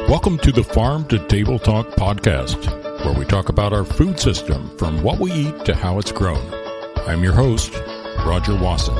Welcome to the Farm to Table Talk podcast, where we talk about our food system from what we eat to how it's grown. I'm your host, Roger Wasson.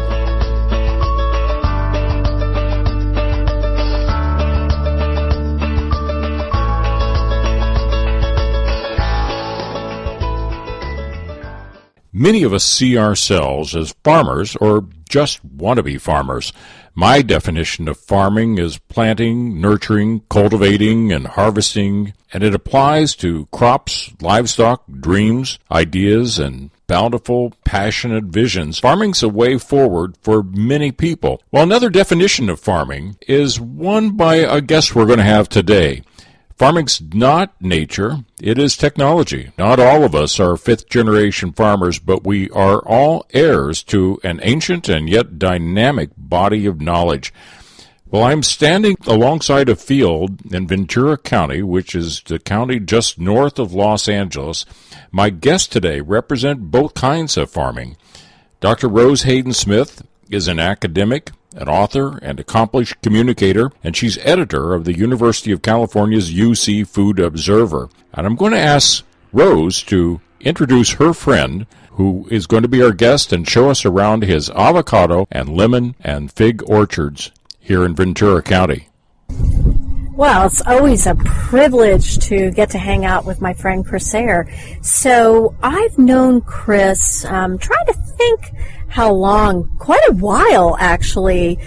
Many of us see ourselves as farmers or just want to be farmers. My definition of farming is planting, nurturing, cultivating, and harvesting, and it applies to crops, livestock, dreams, ideas, and bountiful, passionate visions. Farming's a way forward for many people. Well, another definition of farming is one by a guest we're going to have today. Farming's not nature, it is technology. Not all of us are fifth-generation farmers, but we are all heirs to an ancient and yet dynamic body of knowledge. Well, I'm standing alongside a field in Ventura County, which is the county just north of Los Angeles. My guests today represent both kinds of farming. Dr. Rose Hayden Smith is an academic, an author, and accomplished communicator, and she's editor of the University of California's UC Food Observer. And I'm going to ask Rose to introduce her friend, who is going to be our guest and show us around his avocado and lemon and fig orchards here in Ventura County. Well, it's always a privilege to get to hang out with my friend Chris Sayre. So I've known Chris, trying to think how long, quite a while actually.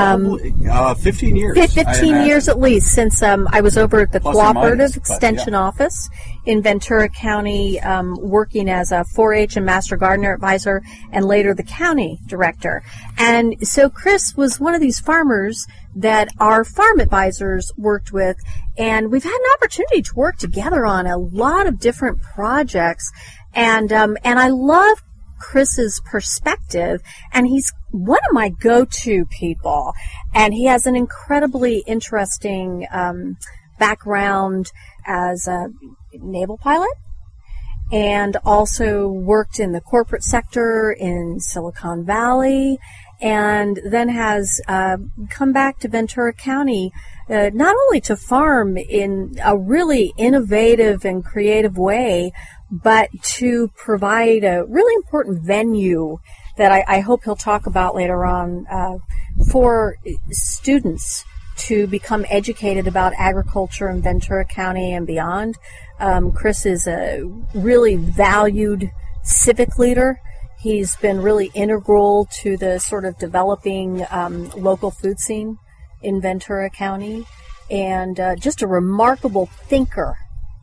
15 years. 15 years at least, since I was over at the Plus Cooperative Extension Office in Ventura County, working as a 4-H and Master Gardener Advisor, and later the county director. And so Chris was one of these farmers that our farm advisors worked with, and we've had an opportunity to work together on a lot of different projects. And I love Chris's perspective, and he's one of my go-to people, and he has an incredibly interesting background as a naval pilot, and also worked in the corporate sector in Silicon Valley, and then has come back to Ventura County not only to farm in a really innovative and creative way, but to provide a really important venue that I hope he'll talk about later on for students to become educated about agriculture in Ventura County and beyond. Chris is a really valued civic leader. He's been really integral to the sort of developing local food scene in Ventura County, and just a remarkable thinker.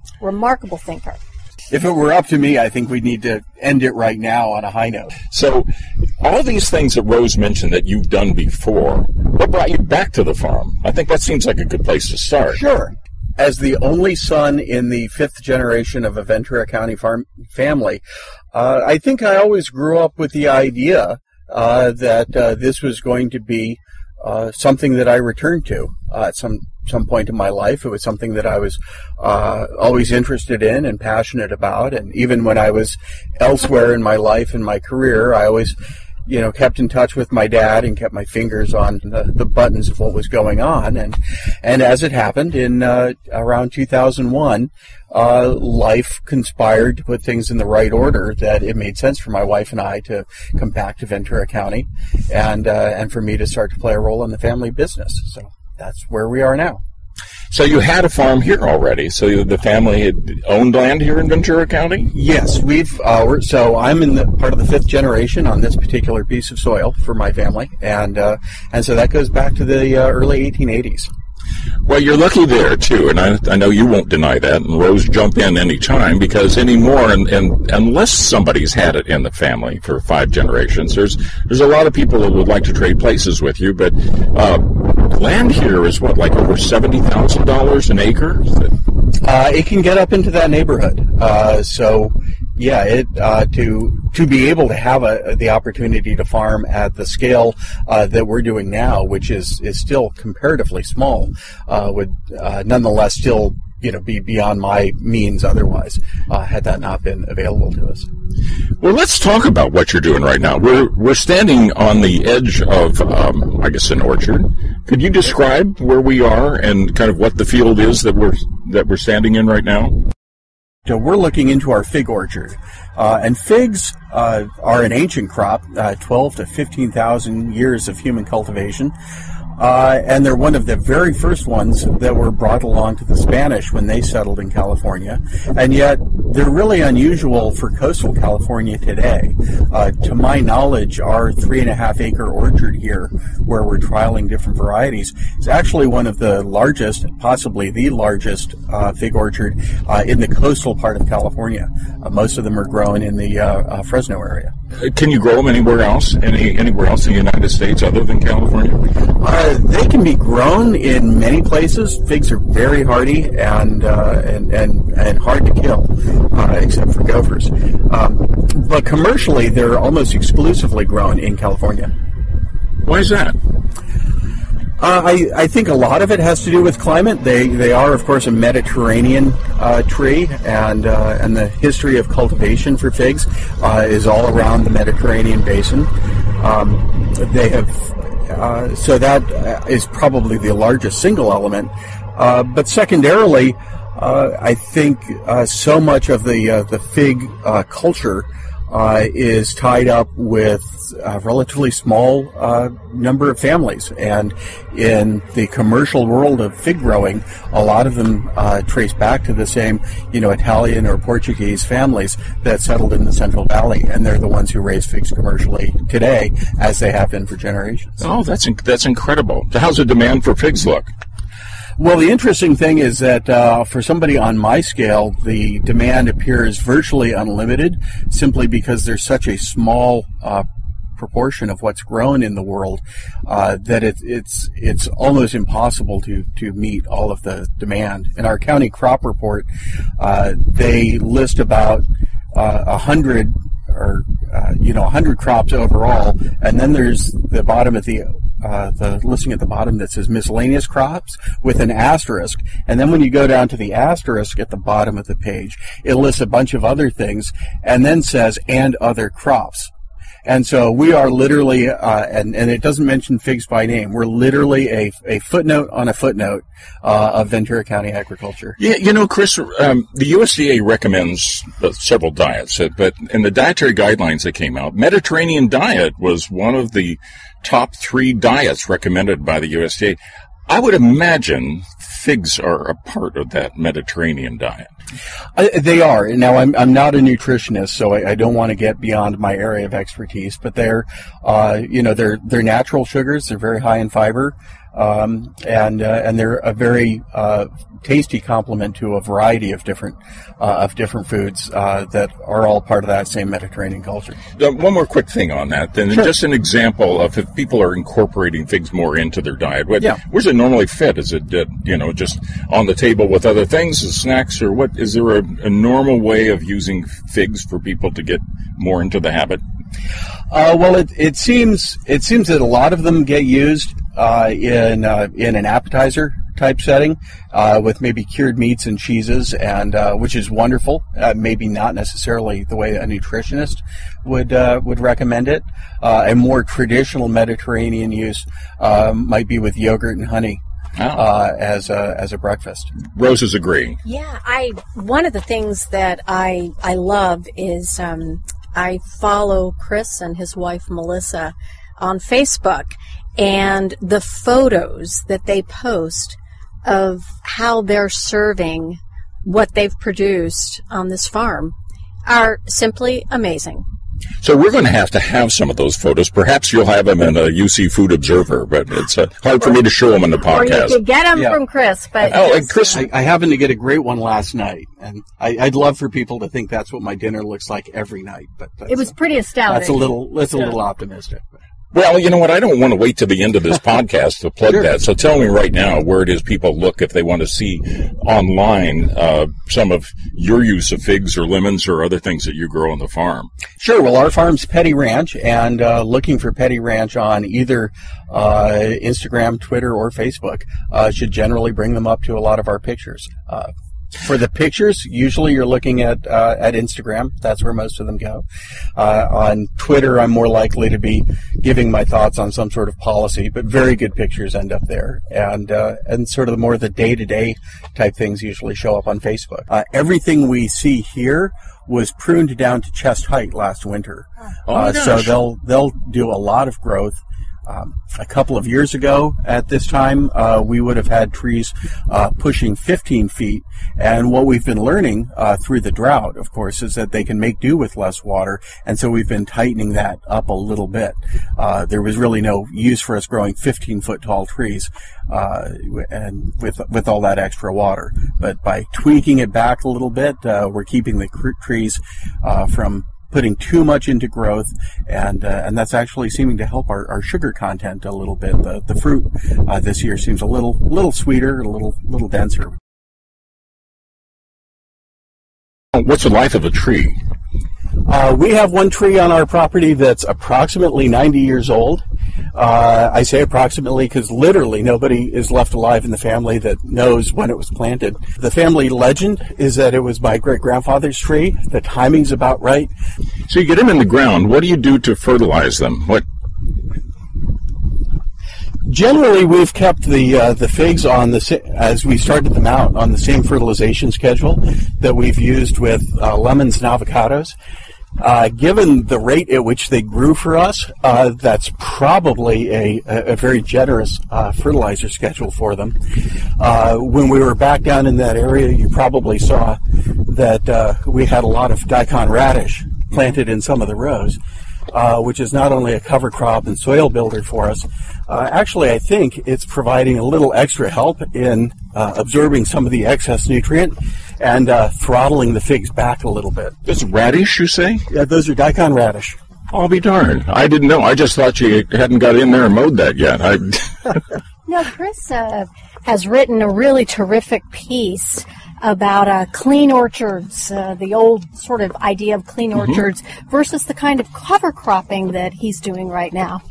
If it were up to me, I think we'd need to end it right now on a high note. So, all these things that Rose mentioned that you've done before, what brought you back to the farm? I think that seems like a good place to start. Sure. As the only son in the fifth generation of a Ventura County farm family, I think I always grew up with the idea that this was going to be something that I returned to at some point in my life. It was something that I was always interested in and passionate about, and even when I was elsewhere in my life and my career, I always kept in touch with my dad and kept my fingers on the buttons of what was going on. And as it happened in around 2001, life conspired to put things in the right order, that it made sense for my wife and I to come back to Ventura County and for me to start to play a role in the family business. So that's where we are now. So you had a farm here already. So the family had owned land here in Ventura County? Yes, so I'm in the part of the fifth generation on this particular piece of soil for my family, and so that goes back to the early 1880s. Well, you're lucky there, too, and I know you won't deny that, and Rose, jump in any time, because anymore, and unless somebody's had it in the family for 5 generations, there's a lot of people that would like to trade places with you, but land here is what, like over $70,000 an acre? It can get up into that neighborhood. So yeah, to be able to have the opportunity to farm at the scale that we're doing now, which is still comparatively small, would nonetheless still be beyond my means otherwise, had that not been available to us. Well, let's talk about what you're doing right now. We're standing on the edge of, I guess, an orchard. Could you describe where we are and kind of what the field is that we're standing in right now? So we're looking into our fig orchard, and figs are an ancient crop, 12 to 15,000 years of human cultivation. And they're one of the very first ones that were brought along to the Spanish when they settled in California. And yet, they're really unusual for coastal California today. To my knowledge, our 3.5-acre orchard here, where we're trialing different varieties, is actually one of the largest, possibly the largest fig orchard in the coastal part of California. Most of them are grown in the Fresno area. Can you grow them anywhere else? Anywhere else in the United States other than California? They can be grown in many places. Figs are very hardy and hard to kill, except for gophers. But commercially, they're almost exclusively grown in California. Why is that? I think a lot of it has to do with climate. They are, of course, a Mediterranean tree, and the history of cultivation for figs is all around the Mediterranean basin. They have. So that is probably the largest single element. But secondarily, I think so much of the fig culture is tied up with a relatively small number of families. And in the commercial world of fig growing, a lot of them trace back to the same, Italian or Portuguese families that settled in the Central Valley, and they're the ones who raise figs commercially today, as they have been for generations. Oh, that's incredible. So how's the demand for figs look? Well, the interesting thing is that for somebody on my scale, the demand appears virtually unlimited, simply because there's such a small proportion of what's grown in the world that it's almost impossible to meet all of the demand. In our county crop report, they list about 100 crops overall, and then there's the bottom of the listing at the bottom that says miscellaneous crops with an asterisk, and then when you go down to the asterisk at the bottom of the page, it lists a bunch of other things and then says and other crops. And so we are literally, and it doesn't mention figs by name, we're literally a footnote on a footnote of Ventura County agriculture. Yeah, Chris, the USDA recommends several diets, but in the dietary guidelines that came out, Mediterranean diet was one of the top 3 diets recommended by the USDA. I would imagine figs are a part of that Mediterranean diet. They are. Now, I'm not a nutritionist, so I don't want to get beyond my area of expertise. But they're natural sugars. They're very high in fiber, and they're a very tasty complement to a variety of different foods that are all part of that same Mediterranean culture. One more quick thing on that, then. Sure. Just an example of if people are incorporating figs more into their diet. Where's it normally fit? Is it just on the table with other things as snacks, or what? Is there a normal way of using figs for people to get more into the habit? Well, it seems that a lot of them get used in an appetizer type setting with maybe cured meats and cheeses, and which is wonderful. Maybe not necessarily the way a nutritionist would recommend it. A more traditional Mediterranean use might be with yogurt and honey. As a breakfast. Roses agree. Yeah, one of the things that I love is I follow Chris and his wife Melissa on Facebook, and the photos that they post of how they're serving what they've produced on this farm are simply amazing. So we're going to have some of those photos. Perhaps you'll have them in a UC Food Observer, but it's hard for me to show them in the podcast. Or you could get them from Chris. But Chris, I happened to get a great one last night, and I'd love for people to think that's what my dinner looks like every night. But it was pretty astounding. That's a little optimistic. Well, you know what? I don't want to wait to the end of this podcast to plug that. So tell me right now where it is people look if they want to see online some of your use of figs or lemons or other things that you grow on the farm. Sure. Well, our farm's Petty Ranch, and looking for Petty Ranch on either Instagram, Twitter, or Facebook should generally bring them up to a lot of our pictures. For the pictures, usually you're looking at Instagram. That's where most of them go. On Twitter, I'm more likely to be giving my thoughts on some sort of policy, but very good pictures end up there. And sort of the day-to-day type things usually show up on Facebook. Everything we see here was pruned down to chest height last winter. So they'll do a lot of growth. A couple of years ago at this time, we would have had trees pushing 15 feet. And what we've been learning through the drought, of course, is that they can make do with less water. And so we've been tightening that up a little bit. There was really no use for us growing 15-foot tall trees and with all that extra water. But by tweaking it back a little bit, we're keeping the trees from putting too much into growth, and that's actually seeming to help our sugar content a little bit. The fruit this year seems a little sweeter, a little denser. What's the life of a tree? We have one tree on our property that's approximately 90 years old. I say approximately because literally nobody is left alive in the family that knows when it was planted. The family legend is that it was my great-grandfather's tree. The timing's about right. So you get them in the ground. What do you do to fertilize them? Generally, we've kept the figs on as we started them out on the same fertilization schedule that we've used with lemons and avocados. Given the rate at which they grew for us, that's probably a very generous fertilizer schedule for them. When we were back down in that area, you probably saw that we had a lot of daikon radish planted in some of the rows, which is not only a cover crop and soil builder for us. Actually, I think it's providing a little extra help in absorbing some of the excess nutrient and throttling the figs back a little bit. This radish, you say? Yeah, those are daikon radish. I'll be darned. I didn't know. I just thought you hadn't got in there and mowed that yet. No, Chris has written a really terrific piece about clean orchards, the old sort of idea of clean orchards versus the kind of cover cropping that he's doing right now.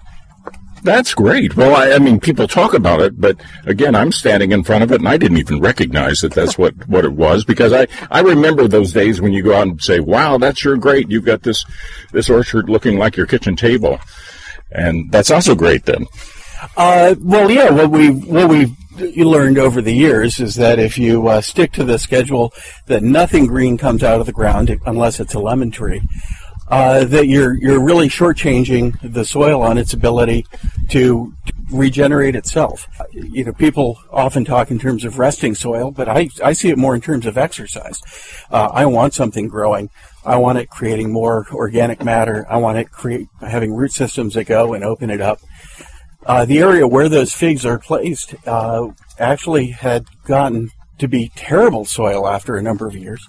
That's great. Well, I mean, people talk about it, but again, I'm standing in front of it, and I didn't even recognize that that's what it was, because I remember those days when you go out and say, wow, that's sure great. You've got this orchard looking like your kitchen table. And that's also great then. Well, yeah, what we've learned over the years is that if you stick to the schedule that nothing green comes out of the ground unless it's a lemon tree, that you're really shortchanging the soil on its ability to regenerate itself. You know, people often talk in terms of resting soil, but I see it more in terms of exercise. I want something growing. I want it creating more organic matter. I want it having root systems that go and open it up. The area where those figs are placed actually had gotten to be terrible soil after a number of years.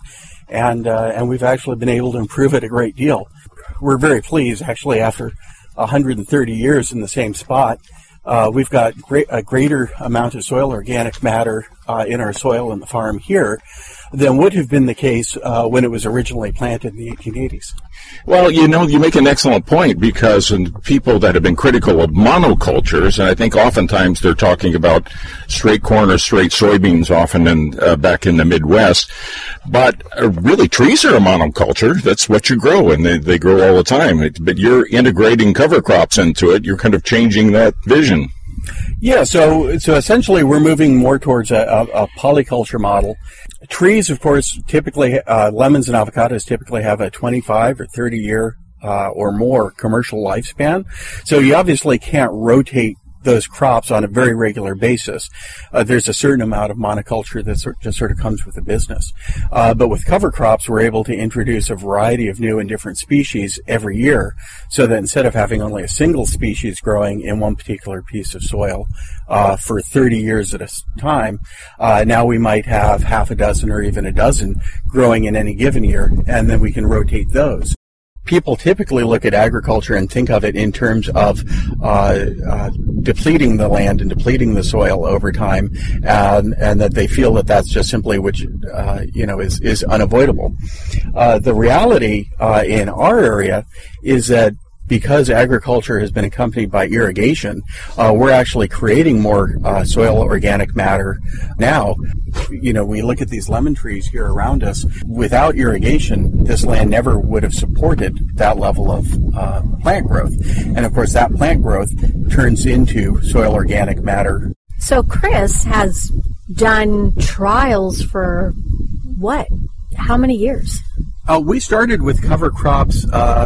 And we've actually been able to improve it a great deal. We're very pleased, actually, after 130 years in the same spot. We've got a greater amount of soil organic matter in our soil in the farm here than would have been the case when it was originally planted in the 1880s. Well, you know, you make an excellent point, because people that have been critical of monocultures, and I think oftentimes they're talking about straight corn or straight soybeans often back in the Midwest, but really trees are a monoculture. That's what you grow, and they grow all the time. But you're integrating cover crops into it. You're kind of changing that vision. Yeah, so essentially we're moving more towards a polyculture model. Trees, of course, typically, lemons and avocados typically have a 25 or 30 year or more commercial lifespan. So you obviously can't rotate those crops on a very regular basis. There's a certain amount of monoculture that just sort of comes with the business. But with cover crops, we're able to introduce a variety of new and different species every year, so that instead of having only a single species growing in one particular piece of soil for 30 years at a time, now we might have half a dozen or even a dozen growing in any given year, and then we can rotate those. People typically look at agriculture and think of it in terms of depleting the land and depleting the soil over time, and that they feel that that's just simply which is unavoidable. The reality in our area is that because agriculture has been accompanied by irrigation, we're actually creating more soil organic matter now. We look at these lemon trees here around us. Without irrigation, this land never would have supported that level of plant growth. And of course, that plant growth turns into soil organic matter. So Chris has done trials for what? How many years? We started with cover crops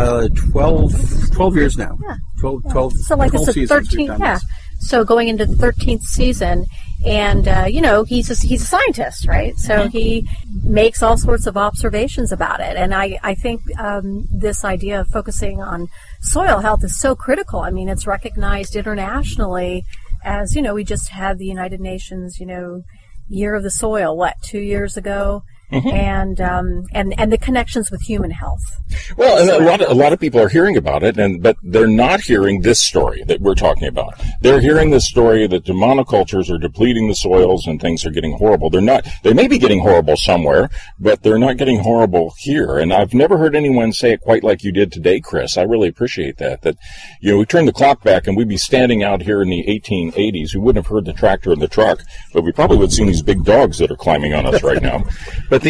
12 years now. Yeah. 12 so like it's the 13th, yeah. So going into the 13th season, and he's a scientist, right? So he makes all sorts of observations about it, and I think this idea of focusing on soil health is so critical. I mean, it's recognized internationally as, we just had the United Nations, Year of the Soil, 2 years ago? And the connections with human health. Well, and a lot of people are hearing about it, but they're not hearing this story that we're talking about. They're hearing the story that the monocultures are depleting the soils and things are getting horrible. They may be getting horrible somewhere, but they're not getting horrible here. And I've never heard anyone say it quite like you did today, Chris. I really appreciate that. That, we turn the clock back and we'd be standing out here in the 1880s. We wouldn't have heard the tractor and the truck, but we probably would have seen these big dogs that are climbing on us right now. But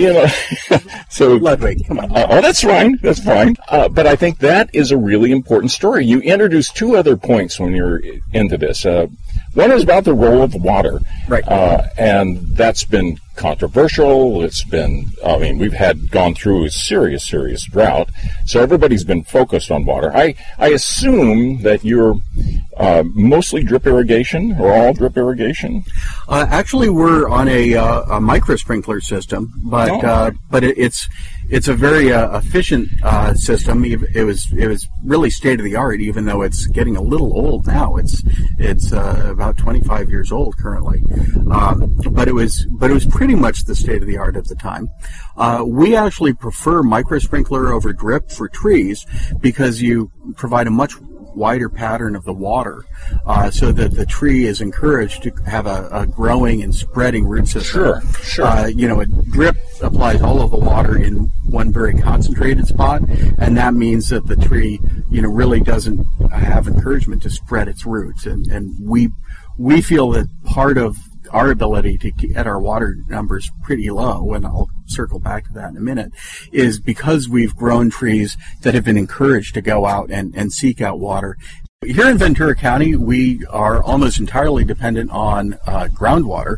so Ludwig, come on. That's fine. That's fine. But I think that is a really important story. You introduced two other points when you're into this. One is about the role of water, right? And that's been controversial. It's been, we've gone through a serious drought, so everybody's been focused on water. I assume that you're mostly drip irrigation or all drip irrigation. Actually, we're on a micro sprinkler system, but it's a very efficient system. It was really state of the art, even though it's getting a little old now. It's about 25 years old currently, but it was pretty much the state of the art at the time. We actually prefer micro sprinkler over drip for trees because you provide a much wider pattern of the water, so that the tree is encouraged to have a growing and spreading root system. Sure. A drip applies all of the water in one very concentrated spot, and that means that the tree, really doesn't have encouragement to spread its roots. And we feel that part of our ability to get our water numbers pretty low, and I'll circle back to that in a minute, is because we've grown trees that have been encouraged to go out and seek out water. Here in Ventura County, we are almost entirely dependent on groundwater.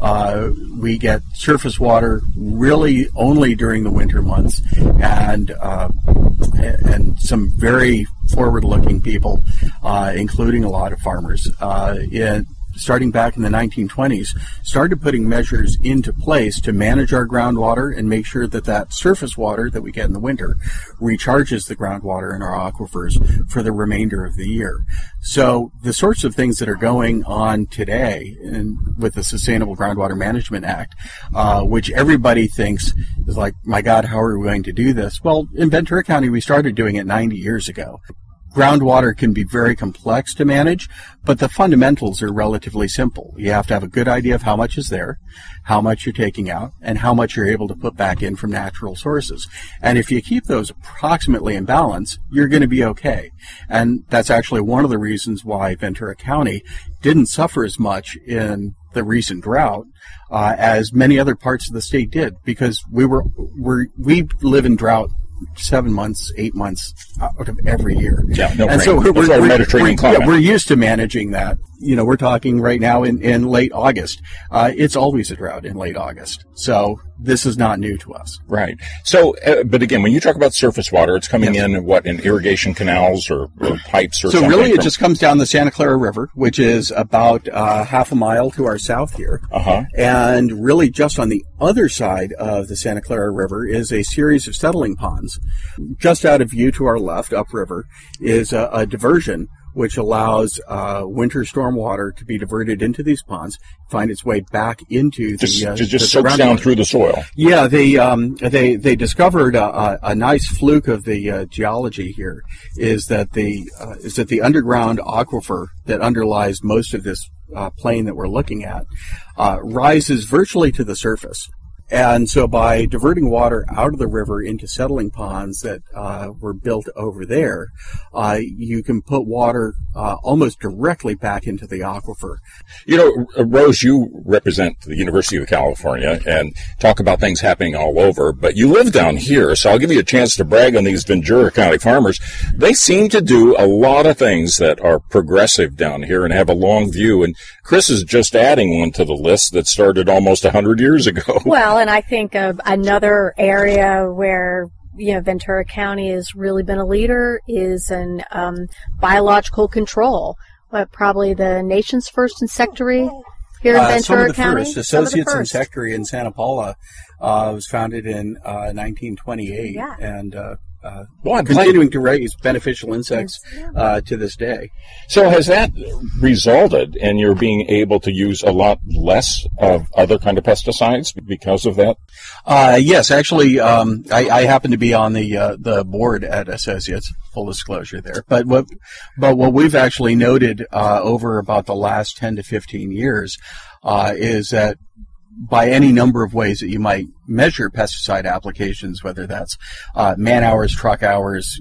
We get surface water really only during the winter months, and some very forward-looking people, including a lot of farmers, starting back in the 1920s, started putting measures into place to manage our groundwater and make sure that surface water that we get in the winter recharges the groundwater in our aquifers for the remainder of the year. So the sorts of things that are going on today with the Sustainable Groundwater Management Act, which everybody thinks is like, my God, how are we going to do this? Well, in Ventura County, we started doing it 90 years ago. Groundwater can be very complex to manage, but the fundamentals are relatively simple. You have to have a good idea of how much is there, how much you're taking out, and how much you're able to put back in from natural sources. And if you keep those approximately in balance, you're going to be okay. And that's actually one of the reasons why Ventura County didn't suffer as much in the recent drought as many other parts of the state did, because we live in drought 7 months, 8 months out of every year. Yeah, no and rain. so we're used to managing that. We're talking right now in late August. It's always a drought in late August. So this is not new to us. Right. So, but again, when you talk about surface water, it's coming in irrigation canals or pipes or something? So really it just comes down the Santa Clara River, which is about half a mile to our south here. And really just on the other side of the Santa Clara River is a series of settling ponds. Just out of view to our left, upriver, is a diversion which allows winter storm water to be diverted into these ponds, find its way back into just soaks down through the soil. Yeah, they discovered a nice fluke of the geology here is that the underground aquifer that underlies most of this plain that we're looking at rises virtually to the surface. And so by diverting water out of the river into settling ponds that were built over there, you can put water almost directly back into the aquifer. You know, Rose, you represent the University of California and talk about things happening all over, but you live down here, so I'll give you a chance to brag on these Ventura County farmers. They seem to do a lot of things that are progressive down here and have a long view, and Chris is just adding one to the list that started almost 100 years ago. Well, and I think of another area where Ventura County has really been a leader is in biological control. Probably the nation's first insectary here in Ventura County. Associates Insectary in Santa Paula was founded in 1928, and continuing to raise beneficial insects to this day. So has that resulted in your being able to use a lot less of other kind of pesticides because of that? Yes, actually, I happen to be on the board at Associates. Full disclosure there, but what we've actually noted over about the last 10 to 15 years is that by any number of ways that you might measure pesticide applications, whether that's man hours, truck hours,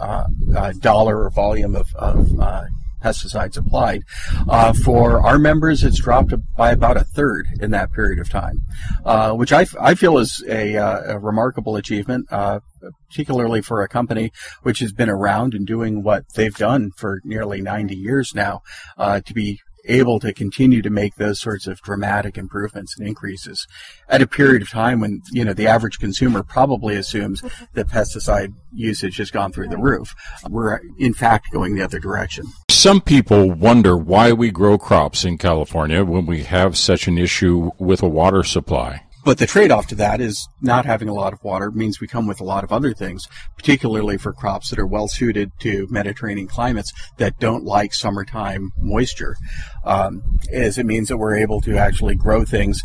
dollar or volume of pesticides applied, for our members, it's dropped by about a third in that period of time, which I feel is a remarkable achievement, particularly for a company which has been around and doing what they've done for nearly 90 years now, to be able to continue to make those sorts of dramatic improvements and increases at a period of time when, the average consumer probably assumes that pesticide usage has gone through the roof. We're, in fact, going the other direction. Some people wonder why we grow crops in California when we have such an issue with a water supply. But the trade-off to that is not having a lot of water means we come with a lot of other things, particularly for crops that are well-suited to Mediterranean climates that don't like summertime moisture, as it means that we're able to actually grow things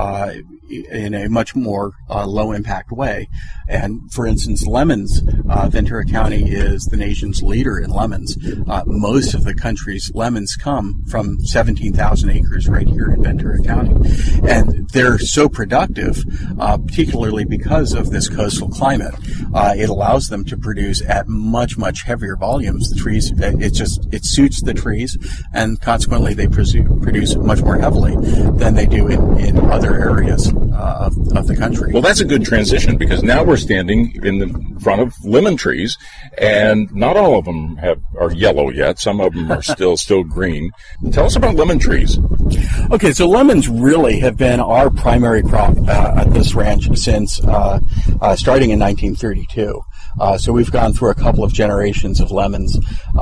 in a much more low-impact way. And, for instance, lemons, Ventura County is the nation's leader in lemons. Most of the country's lemons come from 17,000 acres right here in Ventura County. And they're so productive, particularly because of this coastal climate. It allows them to produce at much, much heavier volumes. The trees, it suits the trees, and consequently they produce much more heavily than they do in other areas of the country. Well, that's a good transition, because now we're standing in the front of lemon trees, and not all of them are yellow yet. Some of them are still green. Tell us about lemon trees. Okay, so lemons really have been our primary crop at this ranch since starting in 1932. So we've gone through a couple of generations of lemons.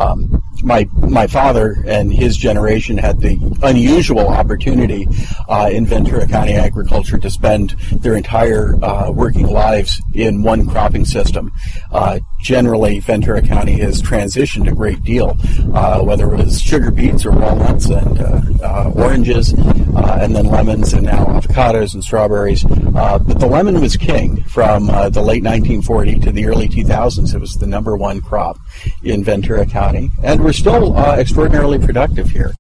My father and his generation had the unusual opportunity in Ventura County agriculture to spend their entire working lives in one cropping system. Generally, Ventura County has transitioned a great deal, whether it was sugar beets or walnuts and oranges, and then lemons, and now avocados and strawberries. But the lemon was king from the late 1940s to the early 2000s. It was the number one crop in Ventura County, and we're still extraordinarily productive here.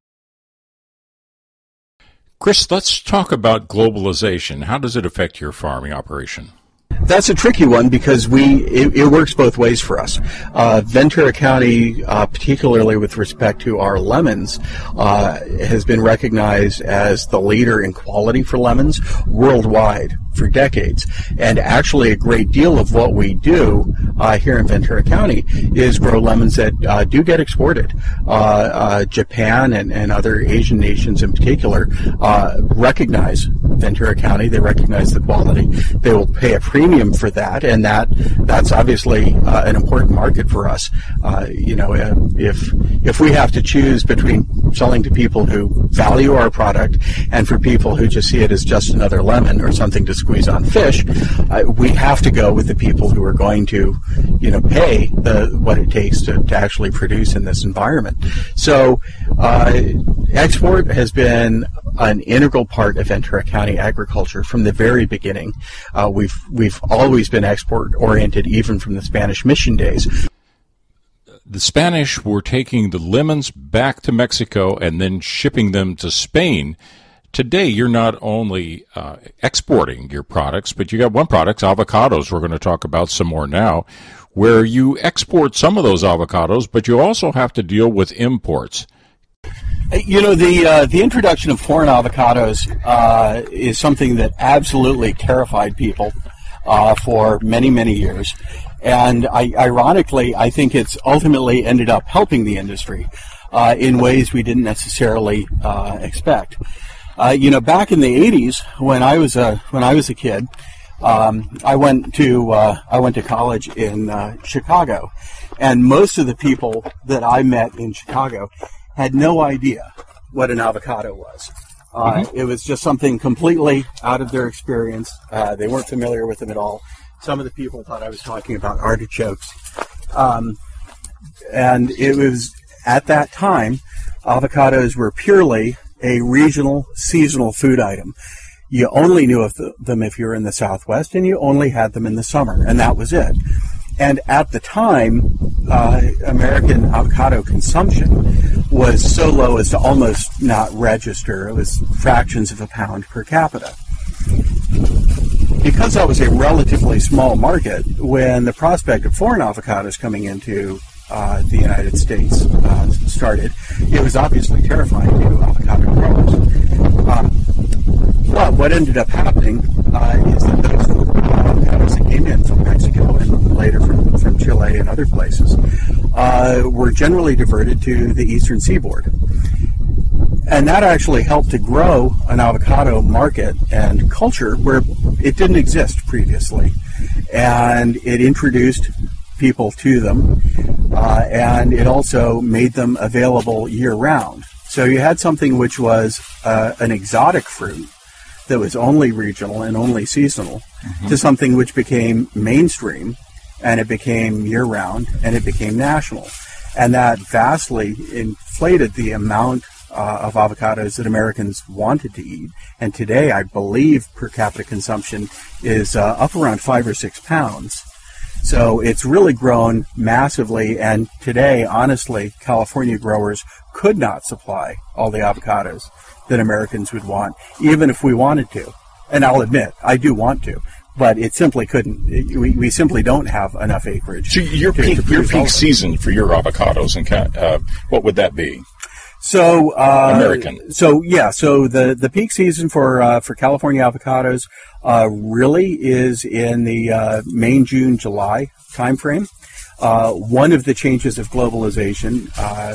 Chris, let's talk about globalization. How does it affect your farming operation? That's a tricky one because it works both ways for us. Ventura County, particularly with respect to our lemons, has been recognized as the leader in quality for lemons worldwide for decades. And actually a great deal of what we do here in Ventura County is grow lemons that do get exported. Japan and other Asian nations in particular recognize Ventura County. They recognize the quality. They will pay a premium for that, and that's obviously an important market for us. If we have to choose between selling to people who value our product and for people who just see it as just another lemon or something to squeeze on fish, we have to go with the people who are going to, pay what it takes to actually produce in this environment. So export has been an integral part of Ventura County agriculture from the very beginning. We've always been export-oriented, even from the Spanish mission days. The Spanish were taking the lemons back to Mexico and then shipping them to Spain today you're not only exporting your products, but you got one product, avocados. We're going to talk about some more now, where you export some of those avocados, but you also have to deal with imports. You know, the introduction of foreign avocados is something that absolutely terrified people for many, many years. And ironically, I think it's ultimately ended up helping the industry in ways we didn't necessarily expect. You know, back in the 80s, when I was a kid, I went to college in Chicago, and most of the people that I met in Chicago had no idea what an avocado was. It was just something completely out of their experience. They weren't familiar with them at all. Some of the people thought I was talking about artichokes. And it was, at that time, avocados were purely a regional, seasonal food item. You only knew of them if you were in the Southwest, and you only had them in the summer, and that was it. And at the time, American avocado consumption was so low as to almost not register. It was fractions of a pound per capita. Because that was a relatively small market, when the prospect of foreign avocados coming into the United States started, it was obviously terrifying to avocado growers. But what ended up happening is that those avocados that came in from Mexico and later from Chile and other places were generally diverted to the eastern seaboard. And that actually helped to grow an avocado market and culture where it didn't exist previously. And it introduced people to them, and it also made them available year-round. So you had something which was an exotic fruit that was only regional and only seasonal, to something which became mainstream, and it became year-round, and it became national. And that vastly inflated the amount of avocados that Americans wanted to eat. And today, I believe per capita consumption is up around 5 or 6 pounds. So it's really grown massively, and today, honestly, California growers could not supply all the avocados that Americans would want, even if we wanted to. And I'll admit, I do want to, but it simply couldn't. We simply don't have enough acreage. So your peak season for your avocados, and what would that be? So American. So the peak season for California avocados really is in the May, June, July timeframe. One of the changes of globalization,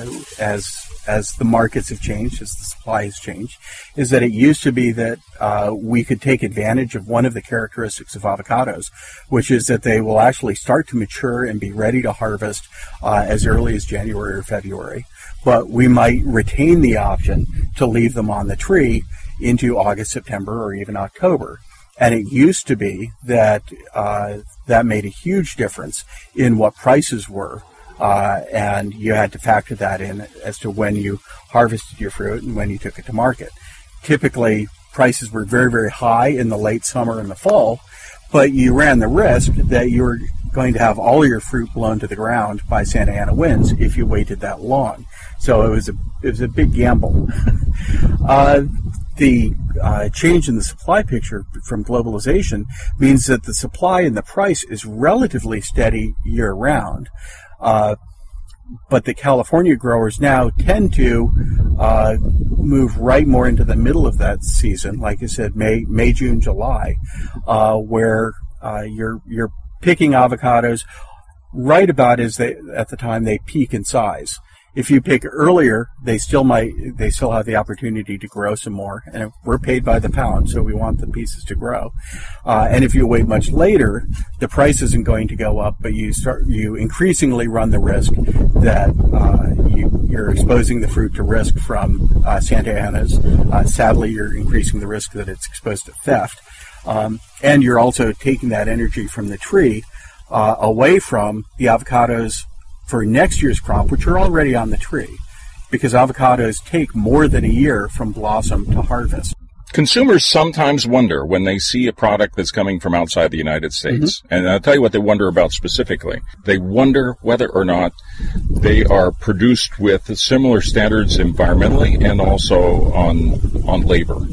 as the markets have changed, as the supply has changed, is that it used to be that we could take advantage of one of the characteristics of avocados, which is that they will actually start to mature and be ready to harvest as early as January or February. But we might retain the option to leave them on the tree into August, September, or even October. And it used to be that that made a huge difference in what prices were. And you had to factor that in as to when you harvested your fruit and when you took it to market. Typically, prices were very, very high in the late summer and the fall, but you ran the risk that you were going to have all your fruit blown to the ground by Santa Ana winds if you waited that long. So it was a big gamble. The change in the supply picture from globalization means that the supply and the price is relatively steady year-round. But the California growers now tend to move right more into the middle of that season, like I said, May, June, July, where you're picking avocados right about at the time they peak in size. If you pick earlier, they still have the opportunity to grow some more, and we're paid by the pound, so we want the pieces to grow. And if you wait much later, the price isn't going to go up, but you increasingly run the risk that you're exposing the fruit to risk from Santa Ana's. Sadly, you're increasing the risk that it's exposed to theft, and you're also taking that energy from the tree away from the avocados for next year's crop, which are already on the tree, because avocados take more than a year from blossom to harvest. Consumers sometimes wonder when they see a product that's coming from outside the United States, and I'll tell you what they wonder about specifically. They wonder whether or not they are produced with similar standards environmentally and also on labor.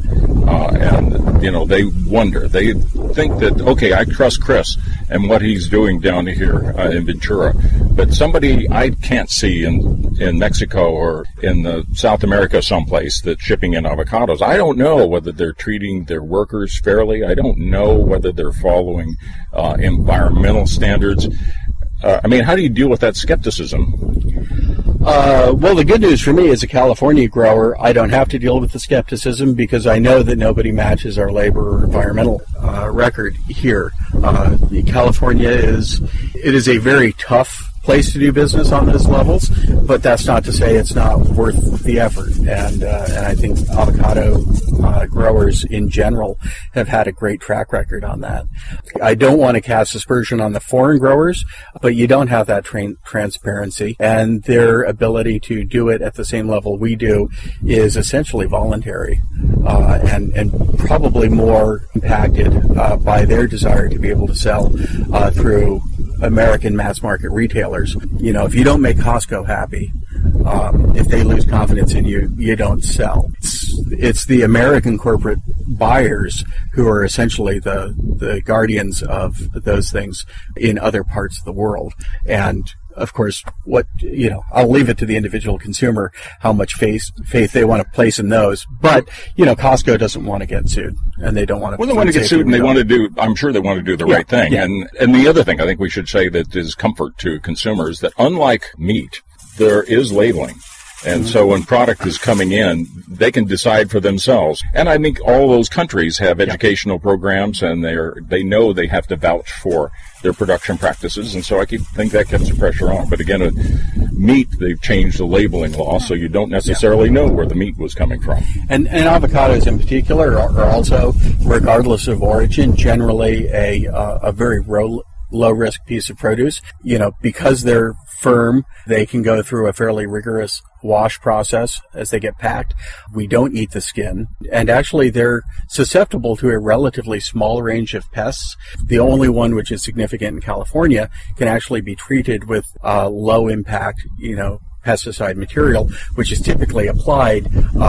And, they wonder. They think that, okay, I trust Chris and what he's doing down here in Ventura. But somebody I can't see in Mexico or in South America someplace that's shipping in avocados, I don't know whether they're treating their workers fairly. I don't know whether they're following environmental standards. How do you deal with that skepticism? Well, the good news for me as a California grower, I don't have to deal with the skepticism because I know that nobody matches our labor or environmental record here. California is a very tough place to do business on those levels, but that's not to say it's not worth the effort. And I think avocado growers in general have had a great track record on that. I don't want to cast aspersion on the foreign growers, but you don't have that transparency, and their ability to do it at the same level we do is essentially voluntary, and probably more impacted by their desire to be able to sell through American mass market retailers. If you don't make Costco happy, if they lose confidence in you, you don't sell. It's the American corporate buyers who are essentially the guardians of those things in other parts of the world. And of course, I'll leave it to the individual consumer how much faith they want to place in those. But, Costco doesn't want to get sued, and they don't want to. Well, they want to get sued, and I'm sure they want to do the right thing. Yeah. And the other thing I think we should say that is comfort to consumers, that unlike meat, there is labeling. And so when product is coming in, they can decide for themselves. And I think all those countries have educational programs, and they know they have to vouch for their production practices. And so I think that keeps the pressure on. But again, with meat, they've changed the labeling law, so you don't necessarily know where the meat was coming from. And avocados in particular are also, regardless of origin, generally a very low-risk piece of produce. Because they're firm, they can go through a fairly rigorous wash process as they get packed. We don't eat the skin, and actually they're susceptible to a relatively small range of pests. The only one which is significant in California can actually be treated with low impact, pesticide material, which is typically applied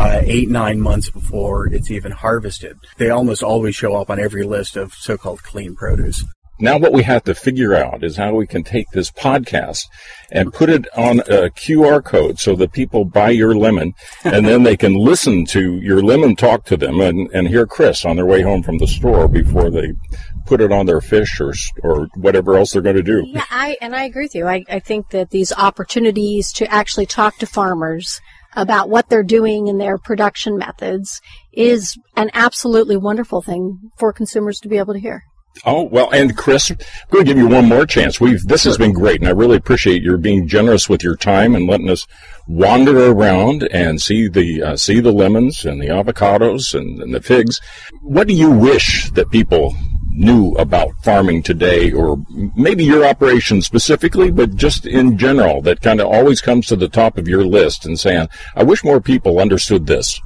8-9 months before it's even harvested. They almost always show up on every list of so-called clean produce. Now what we have to figure out is how we can take this podcast and put it on a QR code so that people buy your lemon, and then they can listen to your lemon talk to them and hear Chris on their way home from the store before they put it on their fish or whatever else they're going to do. Yeah, I agree with you. I think that these opportunities to actually talk to farmers about what they're doing in their production methods is an absolutely wonderful thing for consumers to be able to hear. Oh, well, and Chris, I'm going to give you one more chance. This has been great, and I really appreciate your being generous with your time and letting us wander around and see the lemons and the avocados and the figs. What do you wish that people knew about farming today, or maybe your operation specifically, but just in general, that kind of always comes to the top of your list and saying, I wish more people understood this?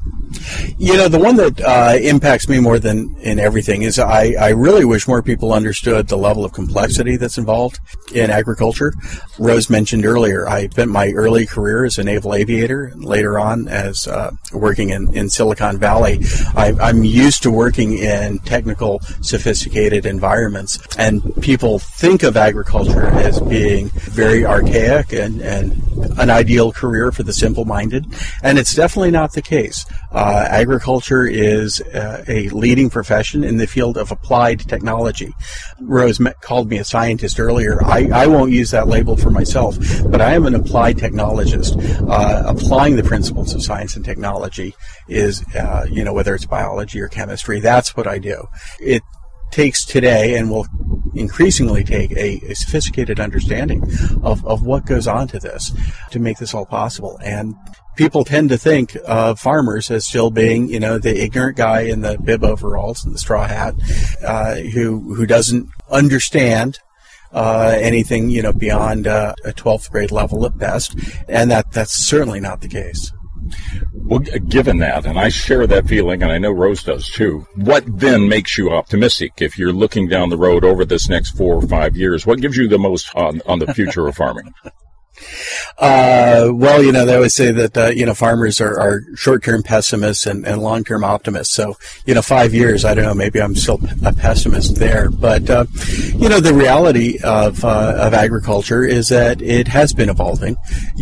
The one that impacts me more than in everything is I really wish more people understood the level of complexity that's involved in agriculture. Rose mentioned earlier, I spent my early career as a naval aviator, and later on as working in Silicon Valley. I'm used to working in technical, sophisticated environments, and people think of agriculture as being very archaic and an ideal career for the simple-minded, and it's definitely not the case. Agriculture is a leading profession in the field of applied technology. Rose called me a scientist earlier. I won't use that label for myself, but I am an applied technologist. Applying the principles of science and technology is, whether it's biology or chemistry, that's what I do. It takes today, and will increasingly take, a sophisticated understanding of what goes on to this to make this all possible. And people tend to think of farmers as still being, the ignorant guy in the bib overalls and the straw hat, who doesn't understand anything, beyond a 12th grade level at best. And that's certainly not the case. Well, given that, and I share that feeling, and I know Rose does too, what then makes you optimistic if you're looking down the road over this next 4 or 5 years? What gives you the most on the future of farming? Well, they always say that, farmers are short-term pessimists and long-term optimists. So, 5 years, I don't know, maybe I'm still a pessimist there. But, the reality of agriculture is that it has been evolving,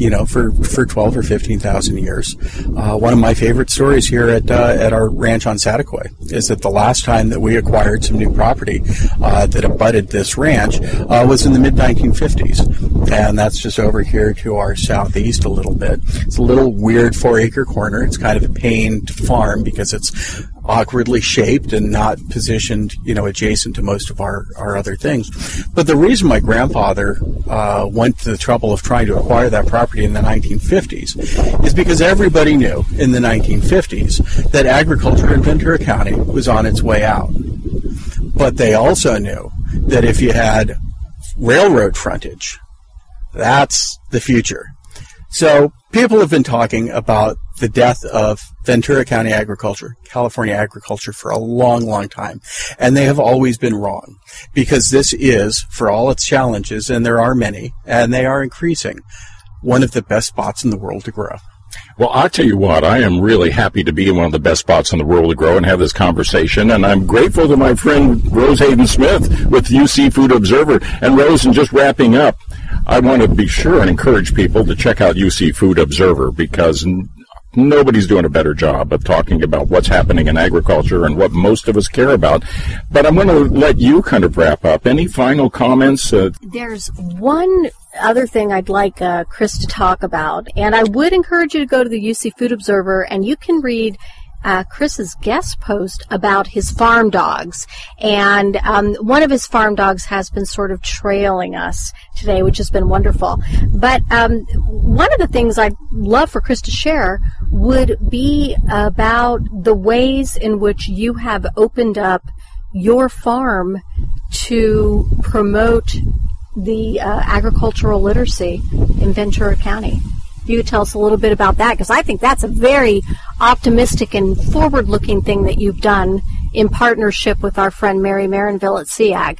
for 12 or 15,000 years. One of my favorite stories here at our ranch on Saticoy is that the last time that we acquired some new property that abutted this ranch was in the mid-1950s. And that's just over here to our southeast a little bit. It's a little weird 4-acre corner. It's kind of a pain to farm because it's awkwardly shaped and not positioned, adjacent to most of our other things. But the reason my grandfather went to the trouble of trying to acquire that property in the 1950s is because everybody knew in the 1950s that agriculture in Ventura County was on its way out. But they also knew that if you had railroad frontage, that's the future. So people have been talking about the death of Ventura County agriculture, California agriculture, for a long, long time. And they have always been wrong, because this is, for all its challenges, and there are many, and they are increasing, one of the best spots in the world to grow. Well, I'll tell you what, I am really happy to be in one of the best spots in the world to grow and have this conversation, and I'm grateful to my friend Rose Hayden-Smith with UC Food Observer. And Rose, and just wrapping up, I want to be sure and encourage people to check out UC Food Observer, because nobody's doing a better job of talking about what's happening in agriculture and what most of us care about. But I'm going to let you kind of wrap up. Any final comments? There's one other thing I'd like Chris to talk about, and I would encourage you to go to the UC Food Observer, and you can read Chris's guest post about his farm dogs. And one of his farm dogs has been sort of trailing us today, which has been wonderful. But one of the things I'd love for Chris to share would be about the ways in which you have opened up your farm to promote the agricultural literacy in Ventura County. You could tell us a little bit about that, because I think that's a very optimistic and forward-looking thing that you've done in partnership with our friend Mary Marinville at SEAG.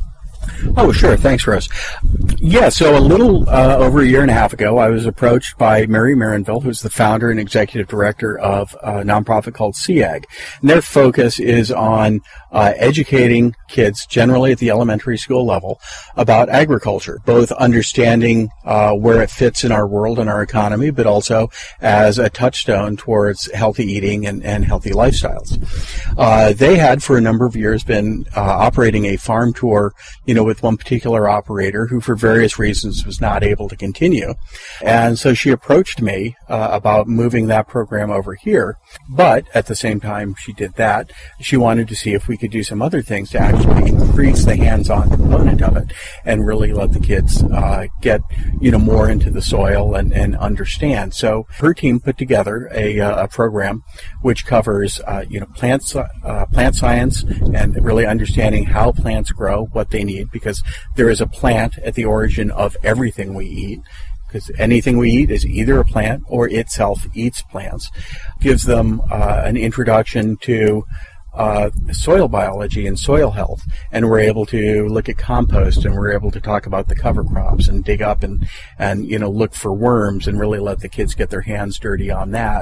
Oh, sure. Thanks, Rose. Yeah, so a little over a year and a half ago, I was approached by Mary Marinville, who's the founder and executive director of a nonprofit called SEAG. And their focus is on educating kids, generally at the elementary school level, about agriculture, both understanding where it fits in our world and our economy, but also as a touchstone towards healthy eating and healthy lifestyles. They had, for a number of years, been operating a farm tour, with one particular operator who, for various reasons, was not able to continue. And so she approached me about moving that program over here. But at the same time she did that, she wanted to see if we could do some other things to actually increase the hands-on component of it and really let the kids get, more into the soil and understand. So her team put together a program which covers, plant science and really understanding how plants grow, what they need, because there is a plant at the origin of everything we eat, because anything we eat is either a plant or itself eats plants. Gives them an introduction to soil biology and soil health, and we're able to look at compost, and we're able to talk about the cover crops and dig up and look for worms and really let the kids get their hands dirty on that.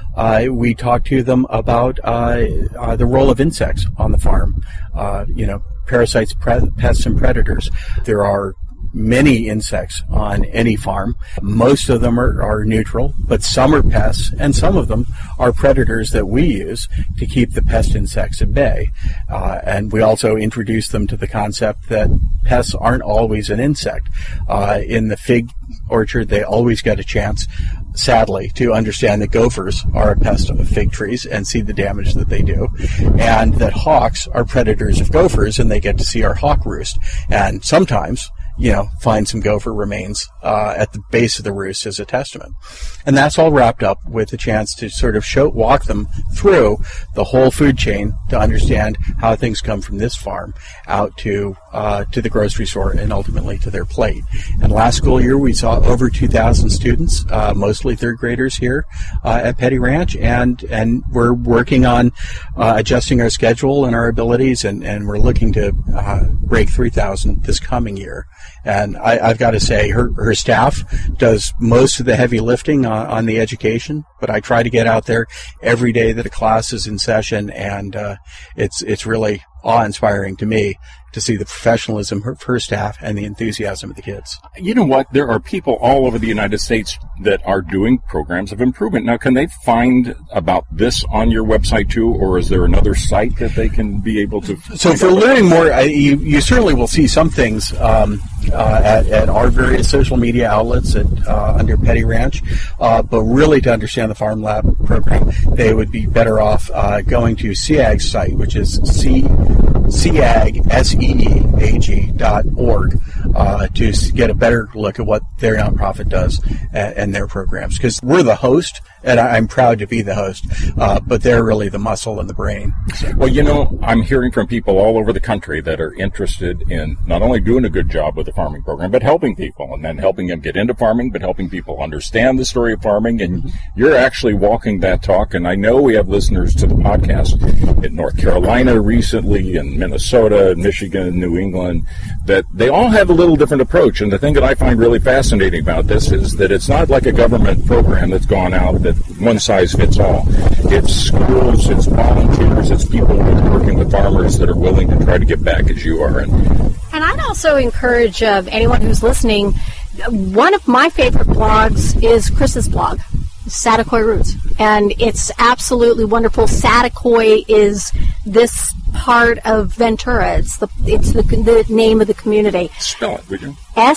We talk to them about the role of insects on the farm, parasites, pests, and predators. There are many insects on any farm. Most of them are neutral, but some are pests, and some of them are predators that we use to keep the pest insects at bay. And we also introduce them to the concept that pests aren't always an insect. In the fig orchard, they always get a chance, sadly, to understand that gophers are a pest of fig trees and see the damage that they do, and that hawks are predators of gophers, and they get to see our hawk roost. And sometimes find some gopher remains at the base of the roost as a testament. And that's all wrapped up with a chance to sort of walk them through the whole food chain to understand how things come from this farm out to the grocery store and ultimately to their plate. And last school year we saw over 2,000 students, mostly third graders here at Petty Ranch, and we're working on adjusting our schedule and our abilities, and we're looking to break 3,000 this coming year. And I've got to say, her staff does most of the heavy lifting on the education, but I try to get out there every day that a class is in session, and it's really awe-inspiring to me to see the professionalism of her staff and the enthusiasm of the kids. You know what? There are people all over the United States that are doing programs of improvement. Now, can they find about this on your website too, or is there another site that they can be able to? So for learning more, you certainly will see some things at our various social media outlets under Petty Ranch, but really to understand the Farm Lab program, they would be better off going to SEAG's site, which is SEAG.org, to get a better look at what their nonprofit does and their programs. Because we're the host, and I'm proud to be the host, but they're really the muscle and the brain. So. Well, you know, I'm hearing from people all over the country that are interested in not only doing a good job with the farming program, but helping people, and then helping them get into farming, but helping people understand the story of farming. And you're actually walking that talk. And I know we have listeners to the podcast in North Carolina recently, and Minnesota, Michigan, New England, that they all have a little different approach. And the thing that I find really fascinating about this is that it's not like a government program that's gone out that one size fits all. It's schools, it's volunteers, it's people that are working with farmers that are willing to try to give back as you are. And I'd also encourage anyone who's listening, one of my favorite blogs is Chris's blog, Saticoy Roots, and it's absolutely wonderful. Saticoy is this part of Ventura. It's the name of the community. Spell it, would you?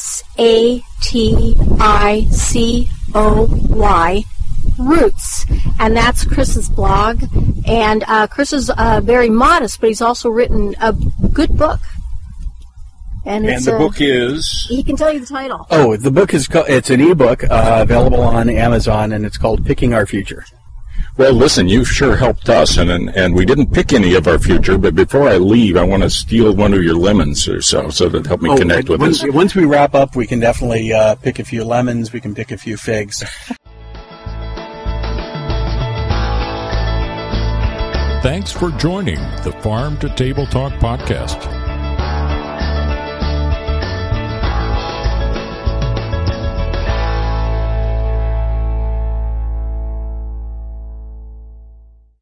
SATICOY Roots, and that's Chris's blog. And Chris is very modest, but he's also written a good book. And the book is? He can tell you the title. Oh, the book is it's an ebook available on Amazon, and it's called Picking Our Future. Well, listen, you sure helped us, and we didn't pick any of our future, but before I leave, I want to steal one of your lemons or so that help me connect with this. Once we wrap up, we can definitely pick a few lemons, we can pick a few figs. Thanks for joining the Farm to Table Talk podcast.